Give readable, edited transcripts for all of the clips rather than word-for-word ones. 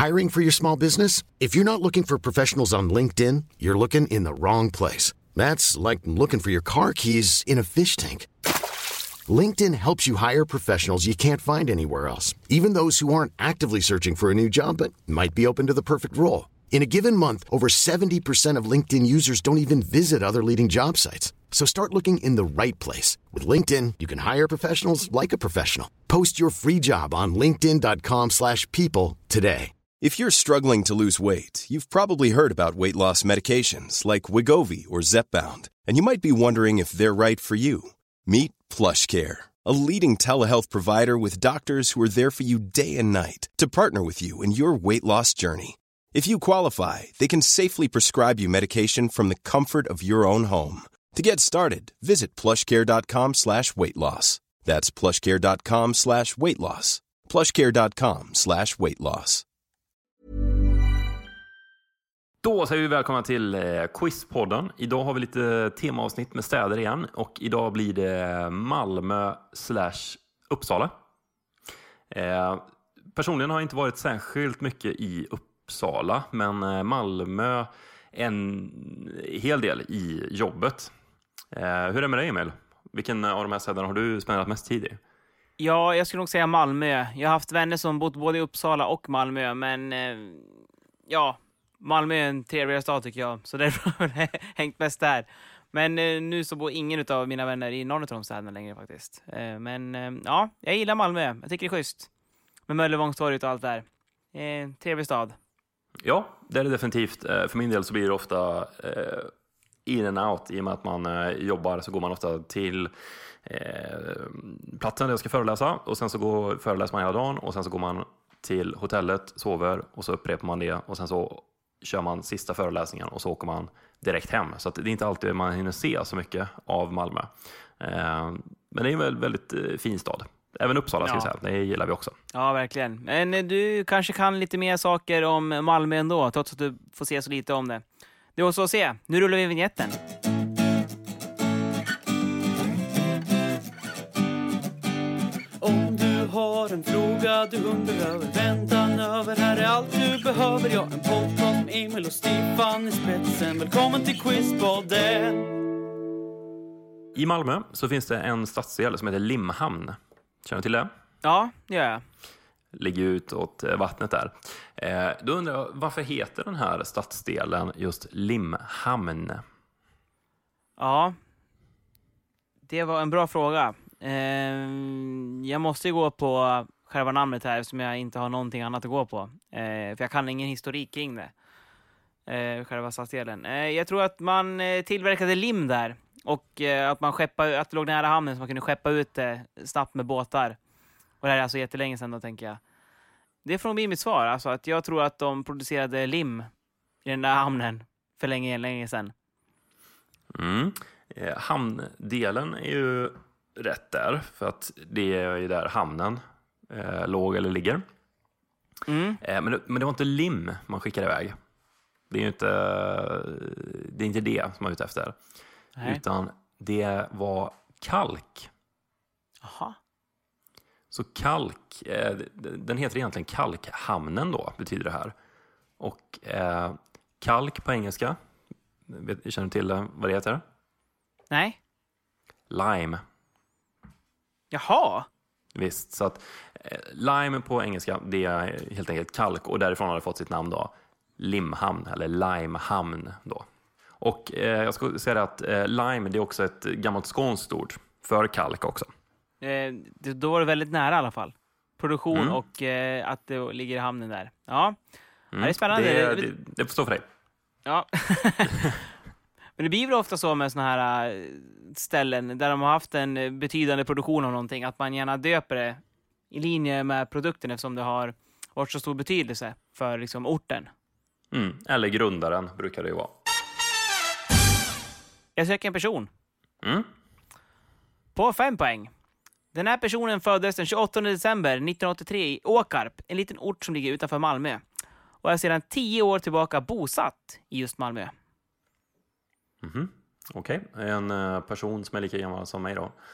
Hiring for your small business? If you're not looking for professionals on LinkedIn, you're looking in the wrong place. That's like looking for your car keys in a fish tank. LinkedIn helps you hire professionals you can't find anywhere else, even those who aren't actively searching for a new job but might be open to the perfect role. In a given month, over 70% of LinkedIn users don't even visit other leading job sites. So start looking in the right place. With LinkedIn, you can hire professionals like a professional. Post your free job on linkedin.com/people today. If you're struggling to lose weight, you've probably heard about weight loss medications like Wegovy or Zepbound, and you might be wondering if they're right for you. Meet PlushCare, a leading telehealth provider with doctors who are there for you day and night to partner with you in your weight loss journey. If you qualify, they can safely prescribe you medication from the comfort of your own home. To get started, visit plushcare.com/weightloss. That's plushcare.com/weightloss. plushcare.com/weightloss. Då säger vi välkomna till Quizpodden. Idag har vi lite temaavsnitt med städer igen. Och idag blir det Malmö/Uppsala. Personligen har jag inte varit särskilt mycket i Uppsala. Men Malmö en hel del i jobbet. Hur är det med dig, Emil? Vilken av de här städerna har du spenderat mest tid i? Ja, jag skulle nog säga Malmö. Jag har haft vänner som bott både i Uppsala och Malmö. Men ja, Malmö är en trevligare stad tycker jag. Så därför har jag hängt mest där. Men nu så bor ingen av mina vänner i någon av de städerna längre faktiskt. Men ja, jag gillar Malmö. Jag tycker det är schysst. Med Möllevångstorget och allt där. Trevlig stad. Ja, det är det definitivt. För min del så blir det ofta in and out. I och med att man jobbar så går man ofta till platsen där jag ska föreläsa. Och sen så föreläser man hela dagen. Och sen så går man till hotellet, sover och så upprepar man det. Och sen så kör man sista föreläsningen och så åker man direkt hem. Så att det är inte alltid man hinner se så mycket av Malmö. Men det är en väldigt fin stad. Även Uppsala ska jag säga, det gillar vi också. Ja, verkligen. Men du kanske kan lite mer saker om Malmö ändå, trots att du får se så lite om det. Det var så att se. Nu rullar vi vignetten. Om du har en fråga du undrar över, väntan över, här är allt du behöver. Ja, en podcast med Emil och Stefan i spetsen. Välkommen till Quizpodden. I Malmö så finns det en stadsdel som heter Limhamn. Känner du till det? Ja, det gör jag. Ligger ut åt vattnet där. Då undrar jag, varför heter den här stadsdelen just Limhamn? Ja, det var en bra fråga. Jag måste ju gå på själva namnet här som jag inte har någonting annat att gå på. För jag kan ingen historik kring det. Själva stadsdelen. Jag tror att man tillverkade lim där. Och att att det låg nära hamnen så man kunde skeppa ut det snabbt med båtar. Och det här är alltså jättelänge sedan då, tänker jag. Det är från mitt svar. Alltså att jag tror att de producerade lim i den där hamnen för länge sedan. Hamndelen är ju rätt där. För att det är ju där hamnen låg eller ligger. Men det var inte lim man skickade iväg. Det är ju inte det som man är ute efter. Nej. Utan det var kalk. Aha. Så kalk, den heter egentligen kalkhamnen då, betyder det här. Och kalk på engelska, känner du till vad det heter? Nej. Lime. Jaha. Visst, så att lime på engelska, det är helt enkelt kalk. Och därifrån har det fått sitt namn då, Limhamn eller Limehamn då. Och jag ska säga att lime, det är också ett gammalt skånskt ord för kalk också. Då var det väldigt nära i alla fall. Produktion och att det ligger i hamnen där. Ja, det är spännande. Det får stå för dig. Ja. Men det blir väl ofta så med såna här ställen där de har haft en betydande produktion av någonting. Att man gärna döper det i linje med produkten eftersom det har varit så stor betydelse för liksom orten. Eller grundaren brukar det ju vara. Jag söker en person. På 5 poäng. Den här personen föddes den 28 december 1983 i Åkarp, en liten ort som ligger utanför Malmö. Och är sedan 10 år tillbaka bosatt i just Malmö. Okej. En person som är lika gammal som mig då.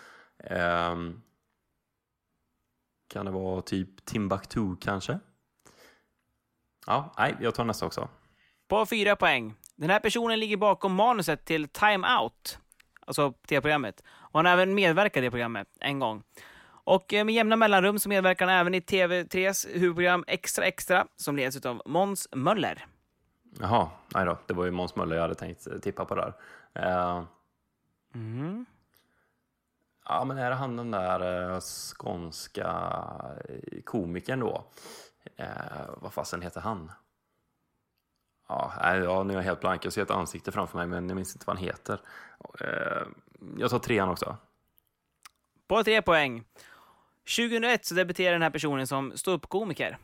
Kan det vara typ Timbuktu kanske? Ja, nej, jag tar nästa också. På 4 poäng. Den här personen ligger bakom manuset till Time Out, alltså tv-programmet. Och han har även medverkat i det programmet en gång. Och med jämna mellanrum så medverkar han även i TV3s huvudprogram Extra, som leds av Måns Möller. Jaha, nej då. Det var ju Måns Möller jag hade tänkt tippa på där. Ja, men är det han den där skånska komikern då? Vad fasen heter han? Ja, nu är jag helt blank. Jag ser ett ansikte framför mig, men jag minns inte vad han heter. Jag tar 3 också. På 3 poäng. 2001 så debuterade den här personen som ståuppkomiker.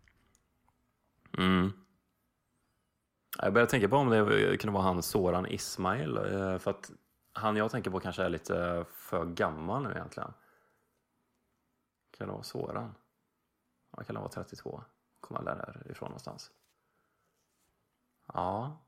Jag börjar tänka på om det kunde vara han Soran Ismail. För att han jag tänker på kanske är lite för gammal nu egentligen. Kan det vara Soran? Ja, kan det vara 32? Kommer alla därifrån någonstans? Ja.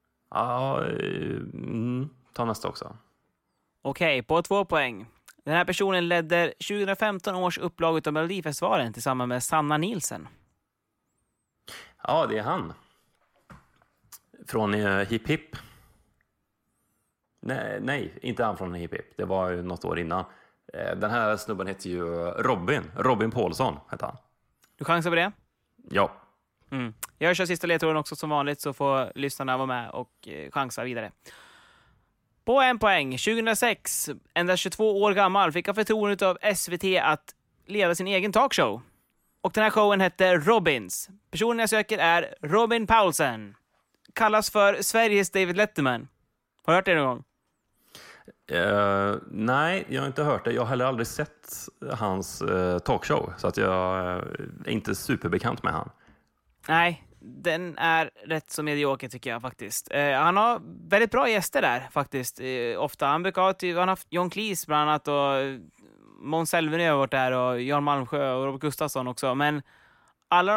Ta nästa också. Okej, på 2 poäng. Den här personen ledde 2015 års upplaget av Melodifestivalen tillsammans med Sanna Nielsen. Ja, det är han. Från Hipp Hipp. Nej, inte han från Hipp Hipp. Det var ju något år innan. Den här snubben heter ju Robin Paulsson heter han. Du chansar på det? Ja. Jag kör sista ledtråden också som vanligt, så får lyssnarna vara med och chansa vidare. På 1 poäng. 2006, endast 22 år gammal, fick han förtroendet av SVT att leda sin egen talkshow. Och den här showen hette Robins. Personen jag söker är Robin Paulsen. Kallas för Sveriges David Letterman. Har du hört det någon gång? Nej, jag har inte hört det. Jag har heller aldrig sett hans talkshow. Så att jag är inte superbekant med han. Nej, den är rätt så medioker tycker jag faktiskt. Han har väldigt bra gäster där faktiskt. Ofta. Han har haft John Cleese bland annat och Måns Zelmerlöw har varit där och Jan Malmsjö och Robert Gustafsson också. Men alla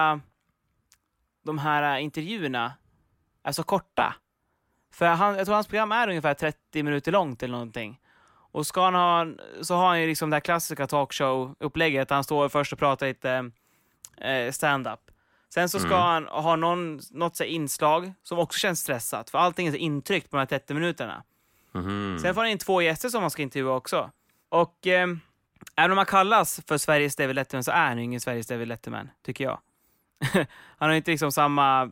de här intervjuerna är så korta. För jag tror hans program är ungefär 30 minuter långt eller någonting. Och så har han ju liksom det här klassiska talkshow-upplägget. Han står först och pratar lite stand-up. Sen så ska han ha något så inslag som också känns stressat. För allting är så intryckt på de här 30 minuterna. Sen får han in 2 gäster som man ska intervjua också. Och även om man kallas för Sveriges David Letterman så är han ju ingen Sveriges David Letterman, tycker jag. Han har inte liksom samma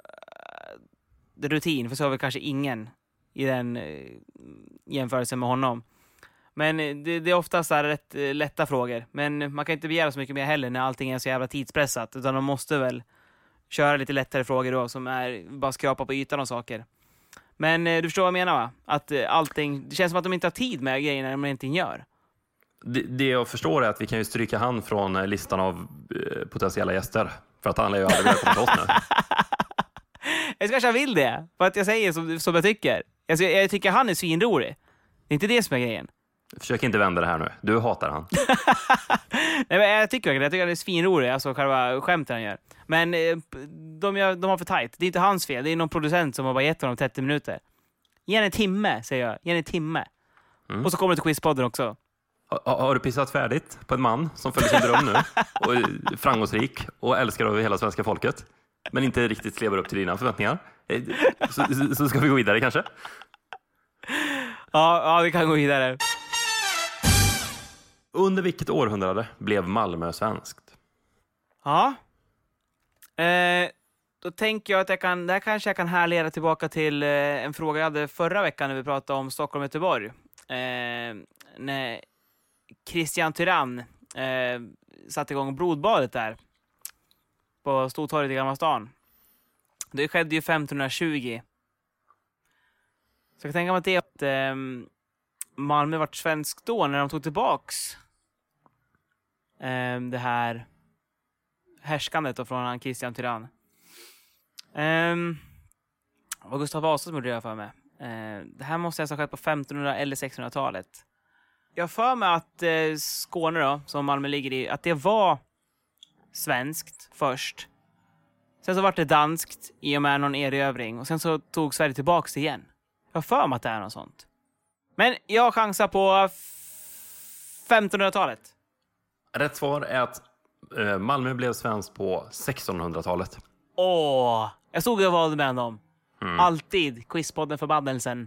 rutin, för så har vi kanske ingen i den jämförelsen med honom. Men det är oftast rätt lätta frågor. Men man kan inte begära så mycket mer heller när allting är så jävla tidspressat. Utan de måste väl köra lite lättare frågor då, som är bara skrapa på ytan och saker. Men du förstår vad jag menar, va? Att allting, det känns som att de inte har tid med grejerna när de inte gör. Det jag förstår är att vi kan ju stryka han från listan av potentiella gäster. För att han lär ju aldrig vilja komma till oss nu. Jag kanske vill det. För att jag säger som jag tycker. Jag tycker han är svinrolig. Det är inte det som är grejen. Försök inte vända det här nu. Du hatar han. Nej, men jag tycker han är svinrolig. Alltså själva skämten han gör. Men de har för tajt. Det är inte hans fel. Det är någon producent som har bara gett honom 30 minuter. Ge en timme, säger jag. Ge en timme. Och så kommer det till Quizpodden också. Har du pissat färdigt på en man som följer sin dröm nu? Och är framgångsrik och älskar av hela svenska folket. Men inte riktigt lever upp till dina förväntningar. Så ska vi gå vidare kanske? Ja, vi kan gå vidare. Under vilket århundrade blev Malmö svenskt? Ja. Då tänker jag att där kanske jag kan härleda tillbaka till en fråga jag hade förra veckan när vi pratade om Stockholm och Göteborg. När Christian Tyrann satte igång blodbadet där på Stortorget i Gamla stan. Det skedde ju 1520. Så jag kan tänka mig att det är att Malmö vart svensk då när de tog tillbaks det här härskandet då från Christian Tyrann. Var Gustav Vasa som gjorde det för mig. Det här måste ha skett på 1500- eller 1600-talet. Jag för mig att Skåne då, som Malmö ligger i, att det var svenskt först. Sen så var det danskt i och med någon erövring. Och sen så tog Sverige tillbaks igen. Jag för mig att det är något sånt. Men jag chansar på 1500-talet. Rätt svar är att Malmö blev svenskt på 1600-talet. Jag stod och valde med dem. Alltid. Quizpodden förbannelsen.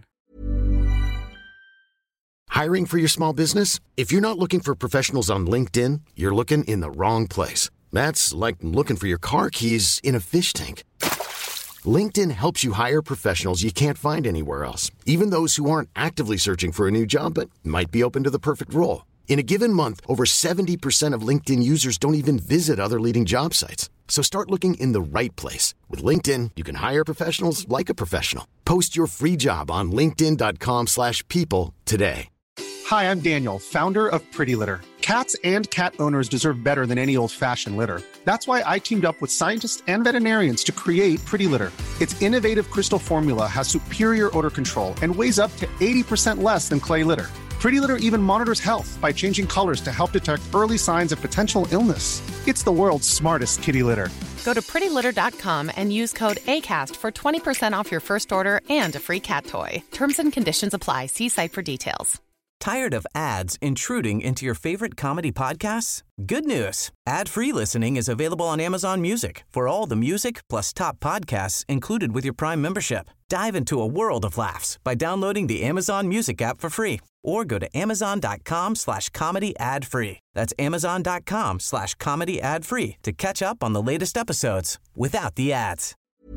Hiring for your small business? If you're not looking for professionals on LinkedIn, you're looking in the wrong place. That's like looking for your car keys in a fish tank. LinkedIn helps you hire professionals you can't find anywhere else, even those who aren't actively searching for a new job but might be open to the perfect role. In a given month, over 70% of LinkedIn users don't even visit other leading job sites. So start looking in the right place. With LinkedIn, you can hire professionals like a professional. Post your free job on linkedin.com/people today. Hi, I'm Daniel, founder of Pretty Litter. Cats and cat owners deserve better than any old-fashioned litter. That's why I teamed up with scientists and veterinarians to create Pretty Litter. Its innovative crystal formula has superior odor control and weighs up to 80% less than clay litter. Pretty Litter even monitors health by changing colors to help detect early signs of potential illness. It's the world's smartest kitty litter. Go to prettylitter.com and use code ACAST for 20% off your first order and a free cat toy. Terms and conditions apply. See site for details. Tired of ads intruding into your favorite comedy podcasts? Good news. Ad-free listening is available on Amazon Music for all the music plus top podcasts included with your Prime membership. Dive into a world of laughs by downloading the Amazon Music app for free or go to amazon.com/comedy ad-free. That's amazon.com/comedy ad-free to catch up on the latest episodes without the ads.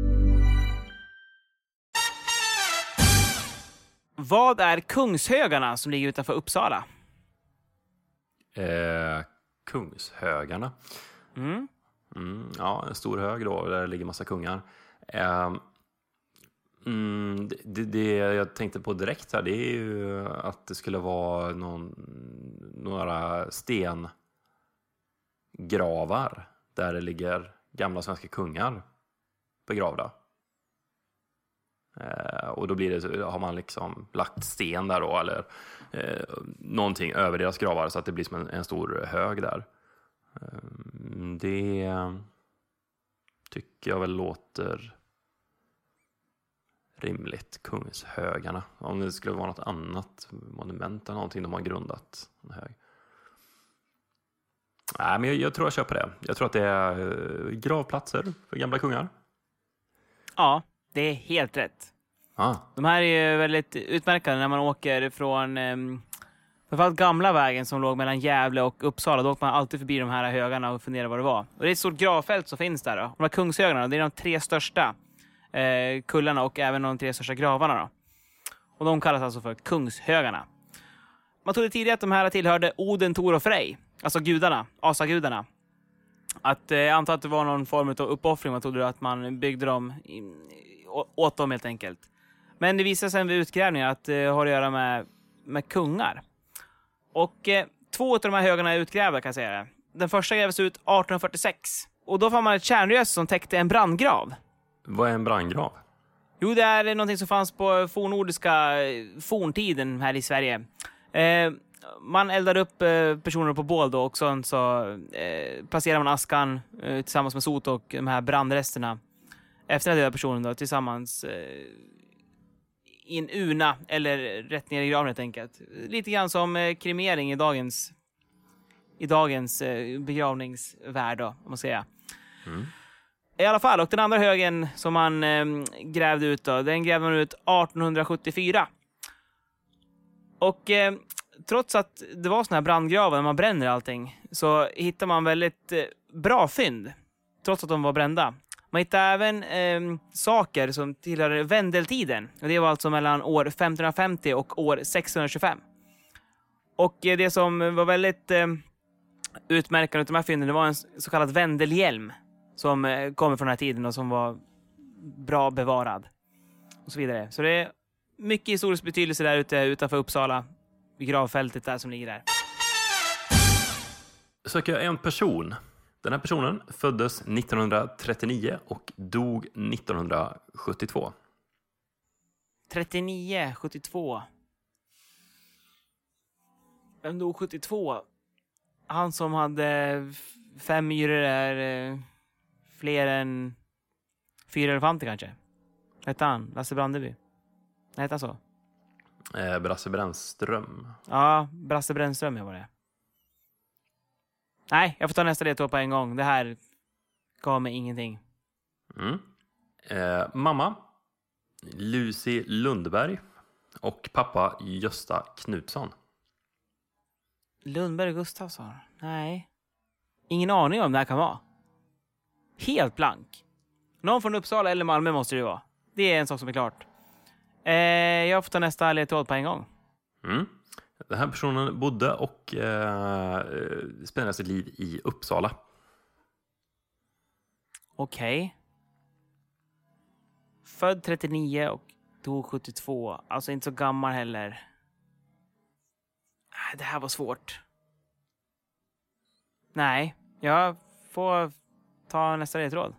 Vad är Kungshögarna som ligger utanför Uppsala? Kungshögarna. Ja, en stor hög då, där ligger massa kungar. Det jag tänkte på direkt här, det är ju att det skulle vara några stengravar där det ligger gamla svenska kungar begravda. Och då har man liksom lagt sten där då, eller någonting över deras gravar så att det blir som en stor hög där. Det tycker jag väl låter rimligt. Kungshögarna. Om det skulle vara något annat monument eller någonting de har grundat en hög. Nej, men jag tror jag köper det. Jag tror att det är gravplatser för gamla kungar. Ja, det är helt rätt. De här är ju väldigt utmärkande när man åker från framförallt gamla vägen som låg mellan Gävle och Uppsala. Då åker man alltid förbi de här högarna och funderar vad det var. Och det är ett stort gravfält som finns där då. De här Kungshögarna, det är de 3 största kullarna och även de 3 största gravarna då. Och de kallas alltså för Kungshögarna. Man trodde tidigare att de här tillhörde Oden, Tor och Frej. Alltså gudarna, asagudarna. Jag antar att det var någon form av uppoffring. Man trodde att man byggde dem åt dem helt enkelt. Men det visade sig vid utgrävningar att det har att göra med kungar. Och 2 av de här högarna är utgrävda kan jag säga det. Den första grävdes ut 1846. Och då fann man ett kärnrös som täckte en brandgrav. Vad är en brandgrav? Jo, det är någonting som fanns på forntiden här i Sverige. Man eldade upp personer på bål då och så placerar man askan tillsammans med sot och de här brandresterna efter den döda personen då, tillsammans i en urna eller rätt ner i graven helt enkelt. Lite grann som kremering i dagens begravningsvärld då, om man säger. I alla fall, och den andra högen som man grävde ut då, den grävde man ut 1874. Och trots att det var såna här brandgravar när man bränner allting, så hittar man väldigt bra fynd, trots att de var brända. Man hittade även saker som tillhör Vendeltiden. Och det var alltså mellan år 1550 och år 1625. Och det som var väldigt utmärkande av de här fynden, det var en så kallad Vendelhjälm som kommer från den här tiden och som var bra bevarad. Och så vidare. Så det är mycket historisk betydelse där ute utanför Uppsala, vid gravfältet där som ligger där. Söker jag en person. Den här personen föddes 1939 och dog 1972. 39, 72. Vem dog 72? Han som hade 5 myror är fler än 4 elefanter kanske. Hette han? Lasse Brandeby? Hette han så? Brasse Brännström. Ja, Brasse Brännström var det. Nej, jag får ta nästa ledtråd på en gång. Det här gav mig ingenting. Mamma Lucy Lundberg och pappa Gösta Knutsson. Lundberg och Gustafsson? Nej. Ingen aning om det här kan vara. Helt blank. Någon från Uppsala eller Malmö måste det vara. Det är en sak som är klart. Jag får ta nästa ledtråd på en gång. Den här personen bodde och spenderade sitt liv i Uppsala. Okej. Född 39 och dog 72. Alltså inte så gammal heller. Det här var svårt. Nej, jag får ta nästa ledtråd.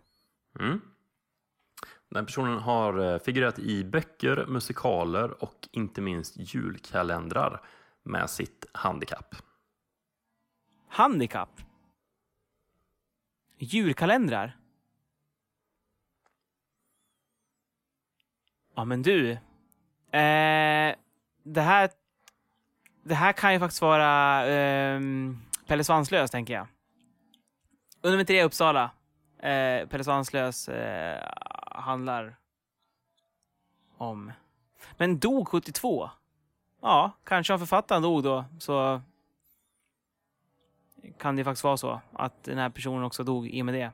Den personen har figurerat i böcker, musikaler och inte minst julkalendrar med sitt handikapp. Handikapp? Julkalendrar? Ja, men du. Det här kan ju faktiskt vara Pelle Svanslös, tänker jag. Under 3 Uppsala. Pelle Svanslös handlar om. Men dog 72. Ja, kanske om författaren dog då, så kan det faktiskt vara så att den här personen också dog i och med det.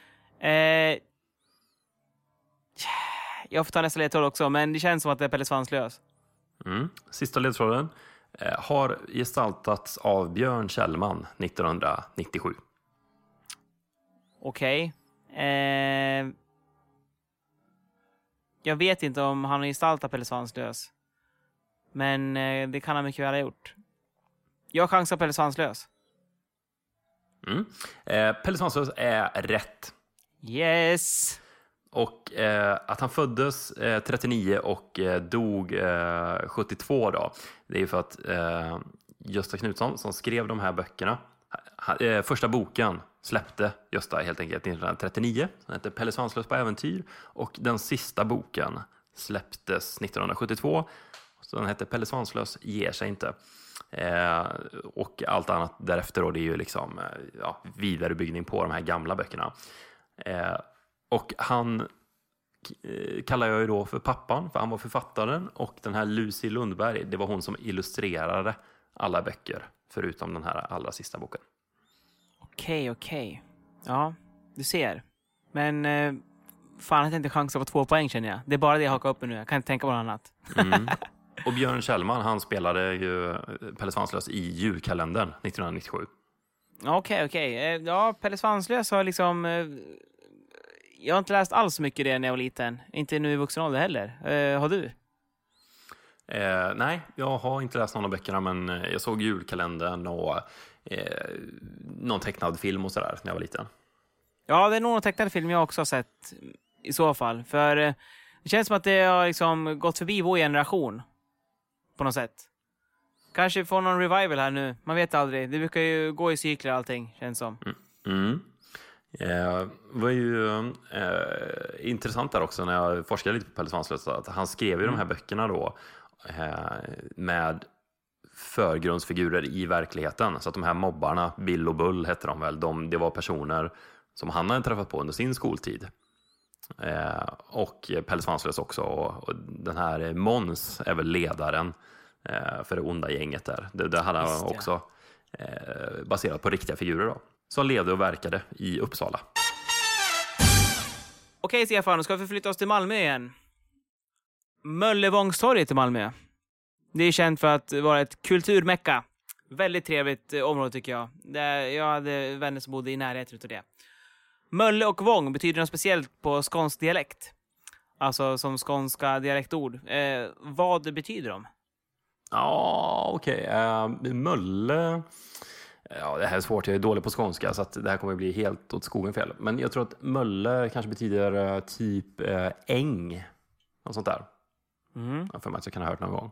Jag får ta nästa ledtråd också, men det känns som att det är Pelle Svanslös. Sista ledtråden har gestaltats av Björn Kjellman 1997. Okej. Jag vet inte om han har gestaltat Pelle Svanslös. Men det kan han mycket väl ha gjort. Jag chansar Pelle Svanslös. Pelle Svanslös är rätt. Yes! Och att han föddes 39 och dog 72 då. Det är ju för att Gösta Knutsson som skrev de här böckerna. Första boken släppte Gösta helt enkelt 1939. Den hette Pelle Svanslös på äventyr. Och den sista boken släpptes 1972. Så den hette Pelle Svanslös ger sig inte. Och allt annat därefter då, det är ju liksom vidarebyggning på de här gamla böckerna. Och han kallar jag ju då för pappan, för han var författaren. Och den här Lucy Lundberg, det var hon som illustrerade alla böcker förutom den här allra sista boken. Okej. Ja, du ser. Men fan, jag inte chansa på 2 poäng, känner jag. Det är bara det jag hakar upp nu. Jag kan inte tänka på något annat. Och Björn Kjellman, han spelade ju Pelle Svanslös i julkalendern 1997. Okej. Ja, Pelle Svanslös har liksom... jag har inte läst alls så mycket det när jag var liten. Inte nu i vuxen ålder heller. Har du? Nej, jag har inte läst någon av böckerna, men jag såg julkalendern och någon tecknad film och sådär när jag var liten. Ja, det är nog någon tecknad film jag också har sett i så fall. För det känns som att det har liksom gått förbi vår generation på något sätt. Kanske får någon revival här nu. Man vet aldrig. Det brukar ju gå i cykler allting, känns som. Det var ju intressant där också när jag forskade lite på Pelle Svanslös att han skrev ju de här böckerna då med förgrundsfigurer i verkligheten. Så att de här mobbarna, Bill och Bull hette de väl, det var personer som han hade träffat på under sin skoltid. Och Pelle Svanslös också. Och den här Måns är väl ledaren för det onda gänget där. Det hade han också baserat på riktiga figurer då. Som levde och verkade i Uppsala. Okej, Stefan, ska vi förflytta oss till Malmö igen? Möllevångstorget i Malmö. Det är känt för att vara ett kulturmecka. Väldigt trevligt område tycker jag. Jag hade vänner som bodde i närheten av det. Mölle och Vång betyder något speciellt på skånsk dialekt. Alltså som skånska dialektord. Vad betyder de? Ja, okej. Mölle... Ja, det här är svårt. Jag är dålig på skånska så att det här kommer att bli helt åt skogen fel. Men jag tror att Mölle kanske betyder typ äng. Något sånt där. För mig att jag kan ha hört någon gång.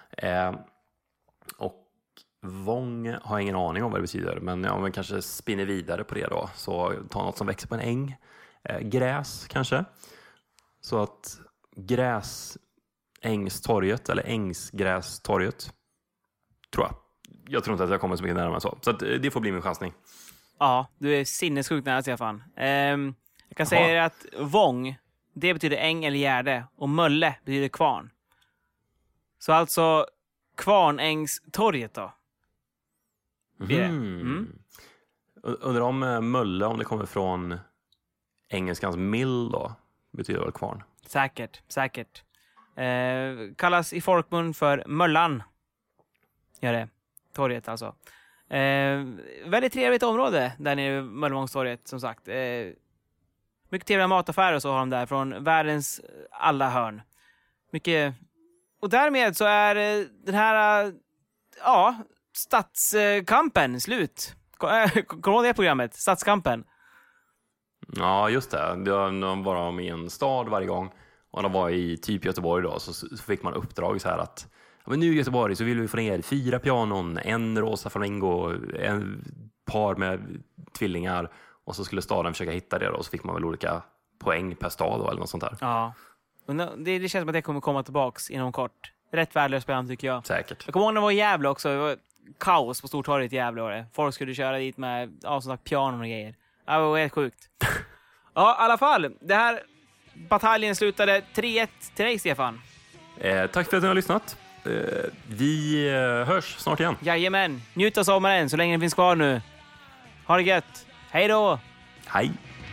Och Vång har jag ingen aning om vad det betyder. Men om vi kanske spinner vidare på det då. Så ta något som växer på en äng. Gräs kanske. Så att gräsängstorget eller ängsgrästorget tror jag. Jag tror inte att jag kommer så mycket närmare så. Så att det får bli min chansning. Ja, du är sinnessjukt nära, Stefan. Jag kan säga att Vång, det betyder äng eller gärde. Och Mölle betyder kvarn. Så alltså Kvarnängstorget då. Undrar om Mölle, om det kommer från engelskans mill då, betyder väl kvarn. Säkert. Kallas i folkmun för Möllan. Gör det. Torget alltså. Väldigt trevligt område där nere vid Möllevångstorget, som sagt. Mycket trevliga mataffärer och så har de där från världens alla hörn. Mycket. Och därmed så är den här stadskampen slut. Kommer du ihåg det programmet? Stadskampen. Ja, just det. De var med i en stad varje gång. Och de var i typ Göteborg då. Så fick man uppdrag så här att men nu i Göteborg så vill vi få ner 4 pianon, en rosa flamingo, en par med tvillingar. Och så skulle staden försöka hitta det då. Och så fick man väl olika poäng per stad då, eller något sånt där. Ja. Det känns som att det kommer komma tillbaks inom kort. Rätt värdelöst spelande tycker jag. Säkert. Jag kommer ihåg när det var i Gävle också. Det var kaos på Stortorget i Gävle. Var det. Folk skulle köra dit med som sagt pianon och grejer. Det var helt sjukt. Ja, i alla fall. Det här bataljen slutade 3-1 till dig, Stefan. Tack för att ni har lyssnat. Vi hörs snart igen. Jajamän. Njut av sommaren så länge den finns kvar nu. Ha det gött. Hej då. Hej.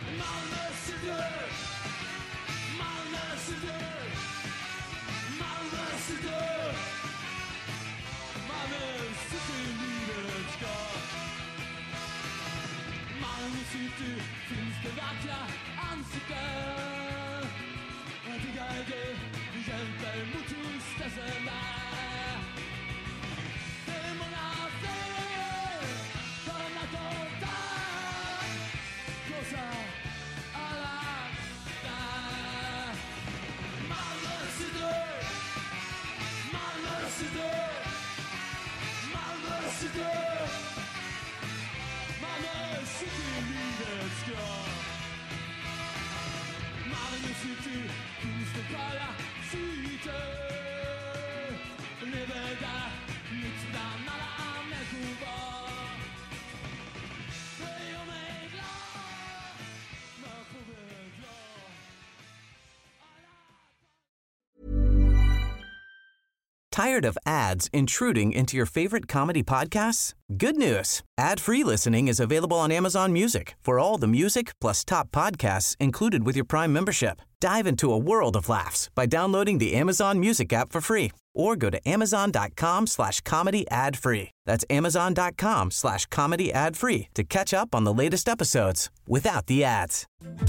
Tired of ads intruding into your favorite comedy podcasts? Good news. Ad-free listening is available on Amazon Music for all the music plus top podcasts included with your Prime membership. Dive into a world of laughs by downloading the Amazon Music app for free or go to amazon.com/comedy ad-free. That's amazon.com/comedy ad-free to catch up on the latest episodes without the ads.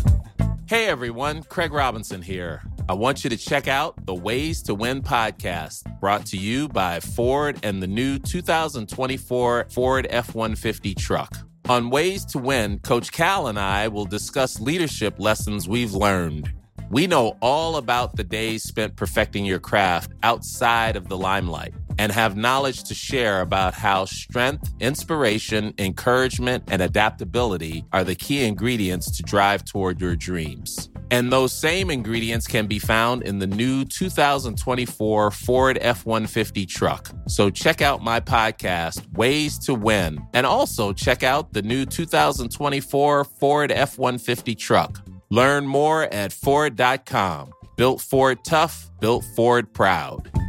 Hey everyone, Craig Robinson here. I want you to check out the Ways to Win podcast, brought to you by Ford and the new 2024 Ford F-150 truck. On Ways to Win, Coach Cal and I will discuss leadership lessons we've learned. We know all about the days spent perfecting your craft outside of the limelight and have knowledge to share about how strength, inspiration, encouragement, and adaptability are the key ingredients to drive toward your dreams. And those same ingredients can be found in the new 2024 Ford F-150 truck. So check out my podcast, Ways to Win, and also check out the new 2024 Ford F-150 truck. Learn more at Ford.com. Built Ford tough, built Ford proud.